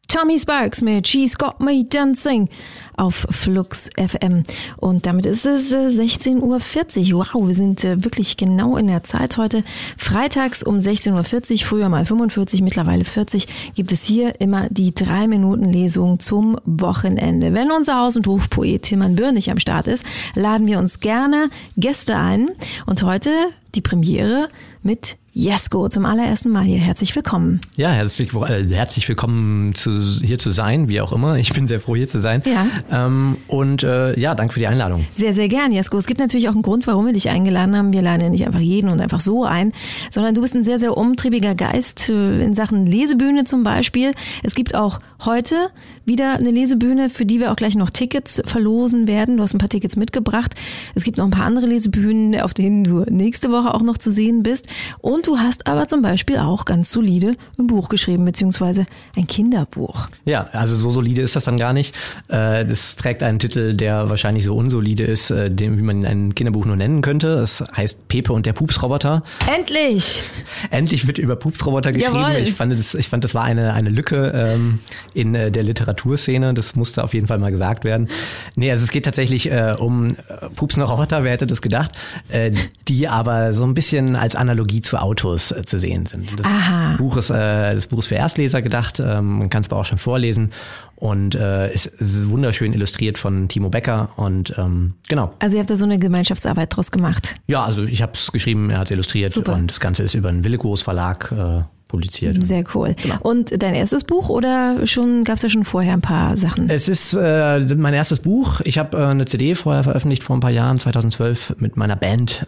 Tommy Sparks mit She's Got Me Dancing auf Flux FM. Und damit ist es 16.40 Uhr. Wow, wir sind wirklich genau in der Zeit heute. Freitags um 16.40 Uhr, früher mal 45, mittlerweile 40, gibt es hier immer die 3-Minuten-Lesung zum Wochenende. Wenn unser Haus- und Hofpoet Tilman Böhr nicht am Start ist, laden wir uns gerne Gäste ein. Und heute die Premiere mit Jesko zum allerersten Mal hier. Herzlich willkommen. Ja, herzlich willkommen hier zu sein, wie auch immer. Ich bin sehr froh, hier zu sein. Ja. Danke für die Einladung. Sehr, sehr gern, Jesko. Es gibt natürlich auch einen Grund, warum wir dich eingeladen haben. Wir laden ja nicht einfach jeden und einfach so ein, sondern du bist ein sehr, sehr umtriebiger Geist in Sachen Lesebühne zum Beispiel. Es gibt auch heute wieder eine Lesebühne, für die wir auch gleich noch Tickets verlosen werden. Du hast ein paar Tickets mitgebracht. Es gibt noch ein paar andere Lesebühnen, auf denen du nächste Woche auch noch zu sehen bist. Und du hast aber zum Beispiel auch ganz solide ein Buch geschrieben, beziehungsweise ein Kinderbuch. Ja, also so solide ist das dann gar nicht. Das trägt einen Titel, der wahrscheinlich so unsolide ist, wie man ein Kinderbuch nur nennen könnte. Es heißt Pepe und der Pupsroboter. Endlich! Endlich wird über Pupsroboter geschrieben. Jawohl. Ich fand, das war eine Lücke in der Literaturszene. Das musste auf jeden Fall mal gesagt werden. Nee, also es geht tatsächlich um pupsende Roboter, wer hätte das gedacht, die aber so ein bisschen als Analogie zu Autos zu sehen sind. Das Buch ist für Erstleser gedacht, man kann es aber auch schon vorlesen und ist wunderschön illustriert von Timo Becker und genau. Also ihr habt da so eine Gemeinschaftsarbeit draus gemacht. Ja, also ich habe es geschrieben, er hat es illustriert. Super. Und das Ganze ist über einen Willigos Verlag publiziert. Sehr cool. Genau. Und dein erstes Buch oder gab es ja schon vorher ein paar Sachen? Es ist mein erstes Buch. Ich habe eine CD vorher veröffentlicht vor ein paar Jahren, 2012, mit meiner Band.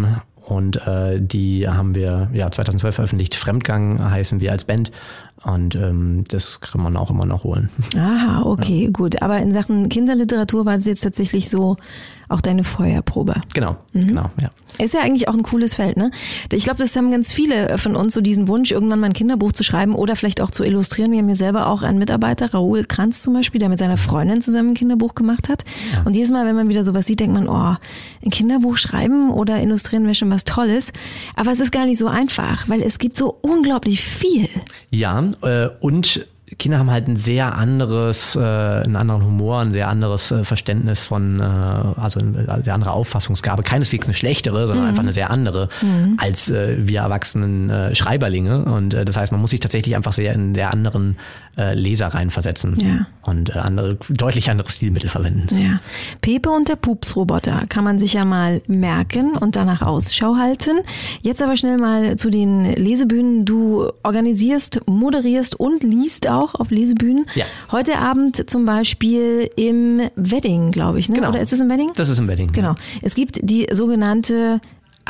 Und die haben wir 2012 veröffentlicht. Fremdgang heißen wir als Band. Und das kann man auch immer noch holen. Aha, okay, ja. Gut. Aber in Sachen Kinderliteratur war es jetzt tatsächlich so auch deine Feuerprobe. Genau, genau, ja. Ist ja eigentlich auch ein cooles Feld, ne? Ich glaube, das haben ganz viele von uns so diesen Wunsch, irgendwann mal ein Kinderbuch zu schreiben oder vielleicht auch zu illustrieren. Wir haben hier selber auch einen Mitarbeiter, Raoul Kranz zum Beispiel, der mit seiner Freundin zusammen ein Kinderbuch gemacht hat. Ja. Und jedes Mal, wenn man wieder sowas sieht, denkt man, ein Kinderbuch schreiben oder illustrieren wäre schon was Tolles. Aber es ist gar nicht so einfach, weil es gibt so unglaublich viel. Ja, und Kinder haben halt einen anderen Humor, ein sehr anderes Verständnis also eine sehr andere Auffassungsgabe. Keineswegs eine schlechtere, sondern einfach eine sehr andere als wir erwachsenen Schreiberlinge. Und das heißt, man muss sich tatsächlich einfach sehr in sehr anderen Leser reinversetzen und deutlich andere Stilmittel verwenden. Ja. Pepe und der Pupsroboter kann man sich ja mal merken und danach Ausschau halten. Jetzt aber schnell mal zu den Lesebühnen. Du organisierst, moderierst und liest auch auf Lesebühnen. Ja. Heute Abend zum Beispiel im Wedding, glaube ich, ne? Genau. Oder ist es im Wedding? Das ist im Wedding. Genau. Es gibt die sogenannte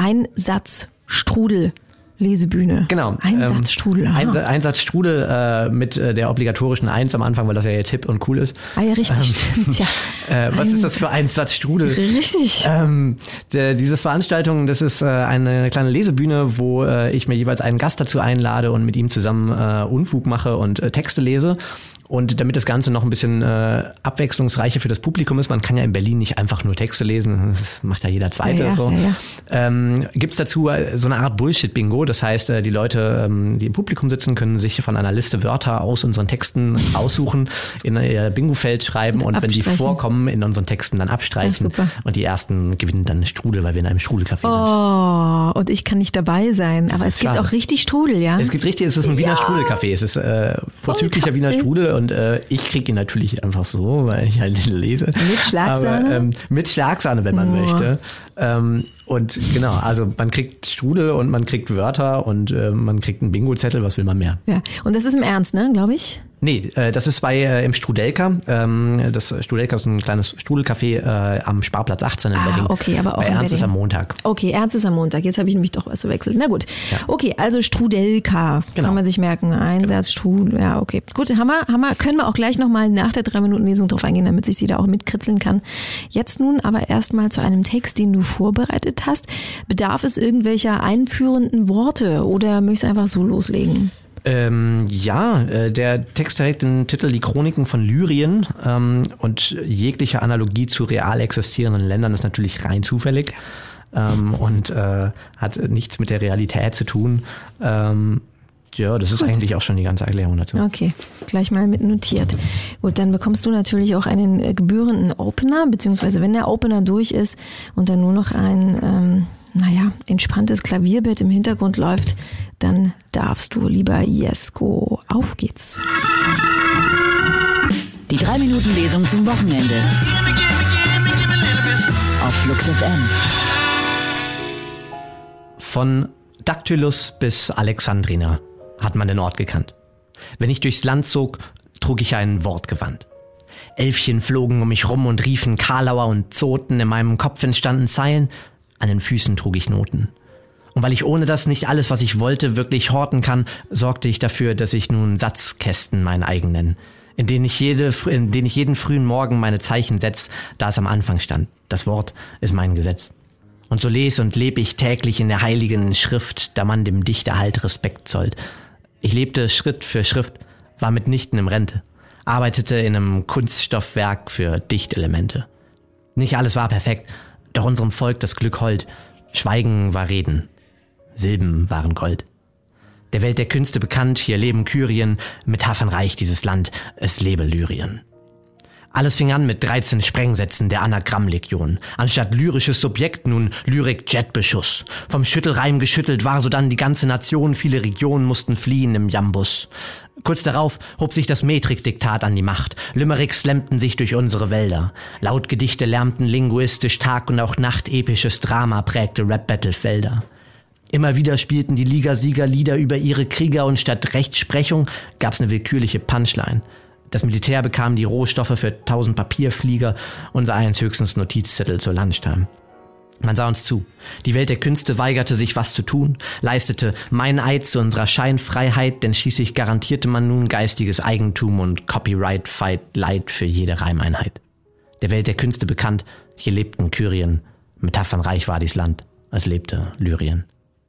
Einsatzstrudel. Lesebühne. Genau. Einsatzstrudel. Einsatzstrudel mit der obligatorischen 1 am Anfang, weil das ja jetzt hip und cool ist. Ah ja, richtig, stimmt, ja. Was ist das für Einsatzstrudel? Richtig. Diese Veranstaltung, das ist eine kleine Lesebühne, wo ich mir jeweils einen Gast dazu einlade und mit ihm zusammen Unfug mache und Texte lese. Und damit das Ganze noch ein bisschen abwechslungsreicher für das Publikum ist, man kann ja in Berlin nicht einfach nur Texte lesen, das macht ja jeder Zweite. Gibt's dazu so eine Art Bullshit-Bingo, das heißt, die Leute, die im Publikum sitzen, können sich von einer Liste Wörter aus unseren Texten aussuchen, in ihr Bingo-Feld schreiben und wenn die vorkommen, in unseren Texten dann abstreichen. Und die ersten gewinnen dann Strudel, weil wir in einem Strudelcafé sind. Oh, und ich kann nicht dabei sein, aber es gibt auch richtig Strudel, ja? Es ist ein Wiener Strudelcafé, es ist vorzüglicher Wiener Strudel. Und ich kriege ihn natürlich einfach so, weil ich halt lese. Mit Schlagsahne? Aber, mit Schlagsahne, wenn man möchte. Und genau, also man kriegt Strudel und man kriegt Wörter und man kriegt einen Bingo-Zettel, was will man mehr? Ja, und das ist im Ernst, ne, glaube ich? Nee, das ist im Strudelka. Das Strudelka ist ein kleines Strudelcafé am Sparplatz 18 in Wedding. Okay, aber auch bei Ernst ist am Montag. Okay, Ernst ist am Montag. Jetzt habe ich nämlich doch was verwechselt. Na gut. Ja. Okay, also Strudelka. Genau. Kann man sich merken. Einsatz, Strudel. Ja, okay. Gut, Hammer. Können wir auch gleich nochmal nach der 3-Minuten-Lesung drauf eingehen, damit sich sie da auch mitkritzeln kann. Jetzt nun aber erstmal zu einem Text, den du vorbereitet hast. Bedarf es irgendwelcher einführenden Worte oder möchtest du einfach so loslegen? Der Text trägt den Titel Die Chroniken von Lyrien und jegliche Analogie zu real existierenden Ländern ist natürlich rein zufällig und hat nichts mit der Realität zu tun. Ja, das ist eigentlich auch schon die ganze Erklärung dazu. Okay, gleich mal mit notiert. Gut, dann bekommst du natürlich auch einen gebührenden Opener, beziehungsweise wenn der Opener durch ist und dann nur noch ein, entspanntes Klavierbett im Hintergrund läuft, dann darfst du, lieber Jesko, auf geht's. Die 3-Minuten-Lesung zum Wochenende auf Flux FM. Von Daktylus bis Alexandrina hat man den Ort gekannt. Wenn ich durchs Land zog, trug ich ein Wortgewand. Elfchen flogen um mich rum und riefen Karlauer und Zoten, in meinem Kopf entstanden Zeilen, an den Füßen trug ich Noten. Und weil ich ohne das nicht alles, was ich wollte, wirklich horten kann, sorgte ich dafür, dass ich nun Satzkästen mein eigen nenne, in denen ich jeden frühen Morgen meine Zeichen setz, da es am Anfang stand. Das Wort ist mein Gesetz. Und so les und leb ich täglich in der heiligen Schrift, da man dem Dichter halt Respekt zollt. Ich lebte Schritt für Schrift, war mitnichten im Rente, arbeitete in einem Kunststoffwerk für Dichtelemente. Nicht alles war perfekt, doch unserem Volk das Glück hold. Schweigen war Reden, Silben waren Gold. Der Welt der Künste bekannt, hier leben Kyrien, metaphernreich dieses Land, es lebe Lyrien. Alles fing an mit 13 Sprengsätzen der Anagrammlegion. Anstatt lyrisches Subjekt nun Lyrik-Jetbeschuss. Vom Schüttelreim geschüttelt war sodann die ganze Nation, viele Regionen mussten fliehen im Jambus. Kurz darauf hob sich das Metrik-Diktat an die Macht. Limericks lämmten sich durch unsere Wälder. Lautgedichte lärmten linguistisch Tag und auch Nacht, episches Drama prägte Rap-Battle-Felder. Immer wieder spielten die Ligasieger Lieder über ihre Krieger und statt Rechtsprechung gab's eine willkürliche Punchline. Das Militär bekam die Rohstoffe für 1000 Papierflieger, unser eins höchstens Notizzettel zur Lunchtime. Man sah uns zu. Die Welt der Künste weigerte sich, was zu tun, leistete mein Eid zu unserer Scheinfreiheit, denn schließlich garantierte man nun geistiges Eigentum und Copyright-Fight-Light für jede Reimeinheit. Der Welt der Künste bekannt, hier lebten Kyrien, metaphernreich war dies Land, es lebte Lyrien.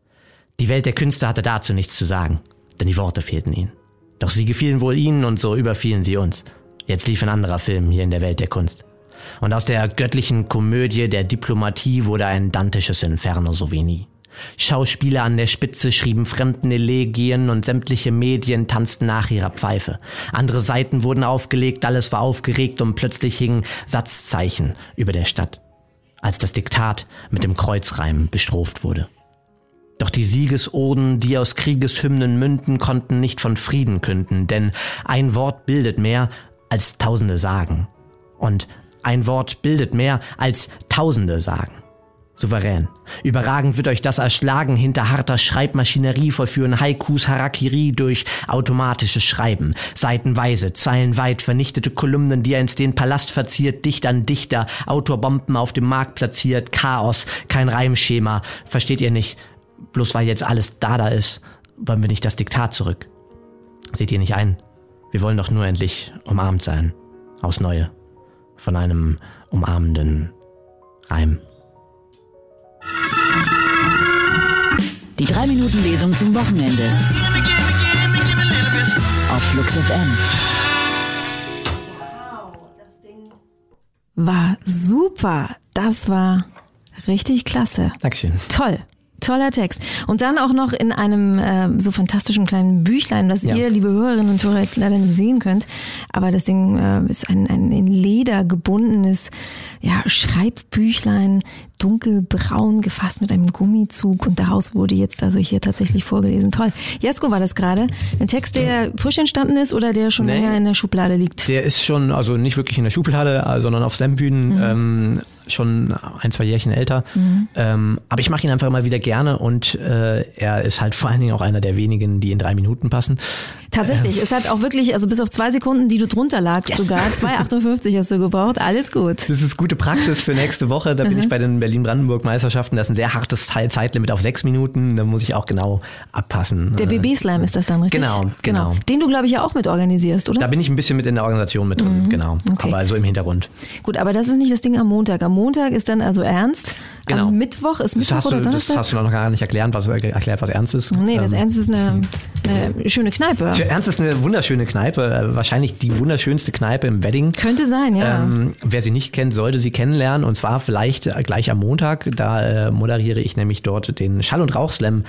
Die Welt der Künste hatte dazu nichts zu sagen, denn die Worte fehlten ihnen. Doch sie gefielen wohl ihnen und so überfielen sie uns. Jetzt lief ein anderer Film hier in der Welt der Kunst. Und aus der göttlichen Komödie der Diplomatie wurde ein dantisches Inferno so wie nie. Schauspieler an der Spitze schrieben fremden Elegien und sämtliche Medien tanzten nach ihrer Pfeife. Andere Seiten wurden aufgelegt, alles war aufgeregt und plötzlich hingen Satzzeichen über der Stadt, als das Diktat mit dem Kreuzreim bestropht wurde. Doch die Siegesoden, die aus Kriegeshymnen münden, konnten nicht von Frieden künden, denn ein Wort bildet mehr als Tausende sagen. Und ein Wort bildet mehr als Tausende sagen. Souverän. Überragend wird euch das erschlagen, hinter harter Schreibmaschinerie vollführen Haikus Harakiri durch automatisches Schreiben. Seitenweise, zeilenweit vernichtete Kolumnen, die einst den Palast verziert, dicht an Dichter, Autorbomben auf dem Markt platziert, Chaos, kein Reimschema, versteht ihr nicht? Bloß weil jetzt alles da ist, wollen wir nicht das Diktat zurück. Seht ihr nicht ein? Wir wollen doch nur endlich umarmt sein. Aufs Neue. Von einem umarmenden Reim. Die 3-Minuten-Lesung zum Wochenende auf Flux FM. Wow, das Ding war super. Das war richtig klasse. Dankeschön. Toll. Toller Text. Und dann auch noch in einem so fantastischen kleinen Büchlein, das ihr, liebe Hörerinnen und Hörer, jetzt leider nicht sehen könnt. Aber das Ding ist ein in Leder gebundenes Schreibbüchlein, dunkelbraun, gefasst mit einem Gummizug. Und daraus wurde jetzt also hier tatsächlich vorgelesen. Toll. Jesko, war das gerade ein Text, der frisch entstanden ist oder der schon länger in der Schublade liegt? Der ist schon, also nicht wirklich in der Schublade, sondern auf Slambühnen, schon 1-2 Jährchen älter. Aber ich mache ihn einfach immer wieder gerne und er ist halt vor allen Dingen auch einer der wenigen, die in 3 Minuten passen. Tatsächlich, es hat auch wirklich, also bis auf 2 Sekunden, die du drunter lagst sogar, 2,58 hast du gebraucht, alles gut. Das ist gute Praxis für nächste Woche, da bin ich bei den Berlin-Brandenburg-Meisterschaften, das ist ein sehr hartes Zeitlimit auf 6 Minuten, da muss ich auch genau abpassen. Der BB-Slam ist das dann, richtig? Genau. Den du, glaube ich, ja auch mit organisierst, oder? Da bin ich ein bisschen mit in der Organisation mit drin, genau, okay. Aber so im Hintergrund. Gut, aber das ist nicht das Ding am Montag. Am Montag ist dann also ernst. Genau. Am Mittwoch ist Mittwoch oder Donnerstag? Das hast du noch gar nicht erklärt, was ernst ist. Nee, das Ernst ist eine schöne Kneipe. Für Ernst ist eine wunderschöne Kneipe, wahrscheinlich die wunderschönste Kneipe im Wedding. Könnte sein, ja. Wer sie nicht kennt, sollte sie kennenlernen und zwar vielleicht gleich am Montag. Da moderiere ich nämlich dort den Schall- und Rauch-Slam.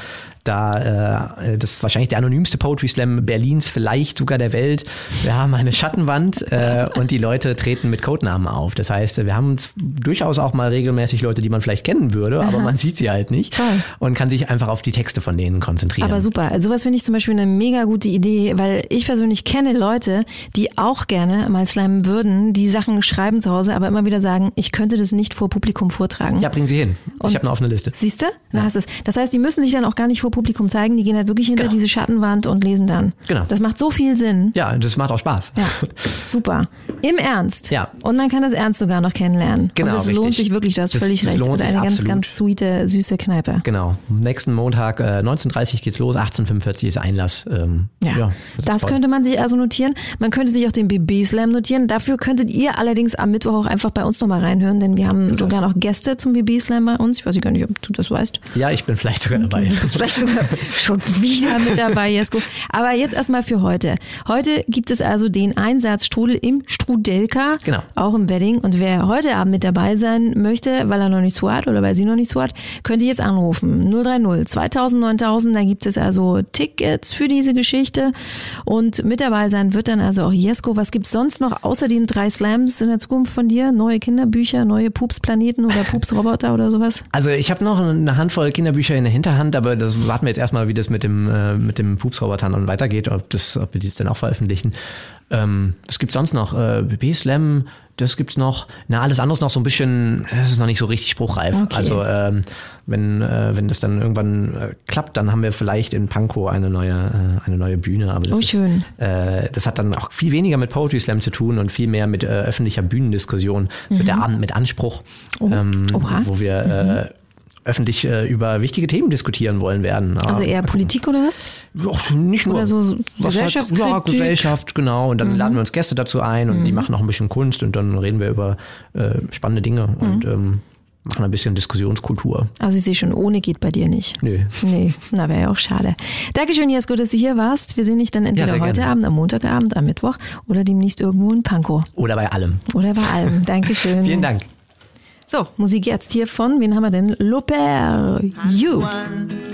Das ist wahrscheinlich der anonymste Poetry Slam Berlins, vielleicht sogar der Welt. Wir haben eine Schattenwand und die Leute treten mit Codenamen auf. Das heißt, wir haben durchaus auch mal regelmäßig Leute, die man vielleicht kennen würde, aber man sieht sie halt nicht. Toll. Und kann sich einfach auf die Texte von denen konzentrieren. Aber super. Also sowas finde ich zum Beispiel eine mega gute Idee, weil ich persönlich kenne Leute, die auch gerne mal slammen würden, die Sachen schreiben zu Hause, aber immer wieder sagen, ich könnte das nicht vor Publikum vortragen. Ja, bringen Sie hin. Ich habe eine offene Liste. Siehst du? Da hast du es. Das heißt, die müssen sich dann auch gar nicht vor Publikum zeigen, die gehen halt wirklich hinter diese Schattenwand und lesen dann. Genau. Das macht so viel Sinn. Ja, das macht auch Spaß. Ja, super. Im Ernst. Ja. Und man kann das Ernst sogar noch kennenlernen. Genau, und das richtig. lohnt sich wirklich, du hast Das völlig recht. lohnt Und sich eine ganz, absolut. ganz sweete, süße Kneipe. Genau. Nächsten Montag 19:30 geht's los, 18:45 ist Einlass. Ja, das könnte man sich also notieren. Man könnte sich auch den BB-Slam notieren. Dafür könntet ihr allerdings am Mittwoch auch einfach bei uns nochmal reinhören, denn wir haben sogar noch Gäste zum BB-Slam bei uns. Ich weiß gar nicht, ob du das weißt. Ja, ich bin vielleicht sogar dabei. Du bist vielleicht sogar schon wieder mit dabei, Jesko. Aber jetzt erstmal für heute. Heute gibt es also den Einsatzstrudel im Strudelka, Genau. auch im Wedding. Und wer heute Abend mit dabei sein möchte, weil er noch nichts vorhat oder weil sie noch nichts vorhat, könnt ihr jetzt anrufen. 030 2000 9000. Da gibt es also Tickets für diese Geschichte. Und mit dabei sein wird dann also auch Jesko. Was gibt's sonst noch außer den 3 Slams in der Zukunft von dir? Neue Kinderbücher, neue Pupsplaneten oder Pupsroboter oder sowas? Also ich habe noch eine Handvoll Kinderbücher in der Hinterhand, aber das warten wir jetzt erstmal, wie das mit dem Pupsrobotern und weitergeht, ob wir dies dann auch veröffentlichen. Was gibt's sonst noch? BB Slam, das gibt's noch. Alles andere ist noch so ein bisschen, das ist noch nicht so richtig spruchreif. Okay. Also wenn das dann irgendwann klappt, dann haben wir vielleicht in Pankow eine neue Bühne. Aber das schön. Das hat dann auch viel weniger mit Poetry Slam zu tun und viel mehr mit öffentlicher Bühnendiskussion. Das wird der Abend mit Anspruch, wo wir öffentlich über wichtige Themen diskutieren wollen werden. Also eher Politik oder was? Ja, nicht nur. Oder so Gesellschaftskritik? Ja, Gesellschaft, genau. Und dann laden wir uns Gäste dazu ein und die machen auch ein bisschen Kunst und dann reden wir über spannende Dinge und machen ein bisschen Diskussionskultur. Also ich sehe schon, ohne geht bei dir nicht. Nee. Nee, na wäre ja auch schade. Dankeschön, Jesko, dass du hier warst. Wir sehen dich dann entweder sehr heute gerne. Abend, am Montagabend, am Mittwoch oder demnächst irgendwo in Pankow. Oder bei allem. Oder bei allem. Dankeschön. Vielen Dank. So, Musik jetzt hier von, wen haben wir denn? Loper You.